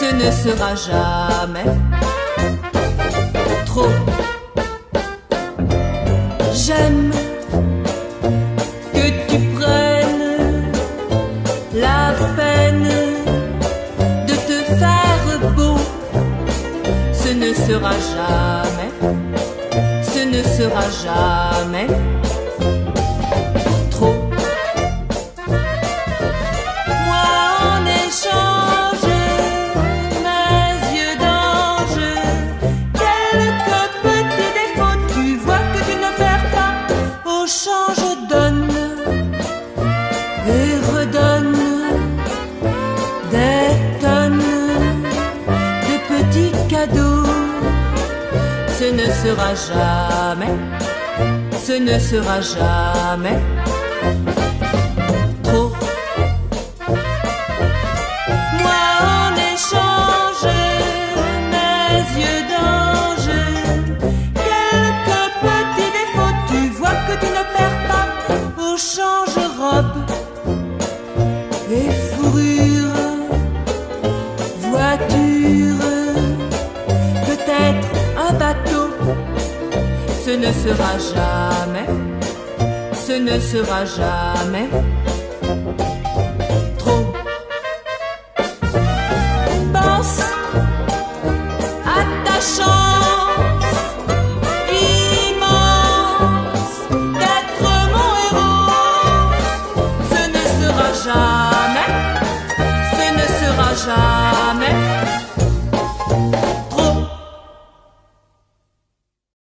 ce ne sera jamais trop. J'aime que tu prennes la peine de te faire beau. Ce ne sera jamais, ce ne sera jamais trop. Moi en échange, mes yeux d'ange, quelques petits défauts, tu vois que tu ne perds pas. Au champ je donne et redonne des tonnes de petits cadeaux. Ce ne sera jamais, ce ne sera jamais trop. Moi en échange, mes yeux d'ange, quelques petits défauts, tu vois que tu ne perds pas. Au change robe et fourrure, voiture, peut-être un bateau. Ce ne sera jamais, ce ne sera jamais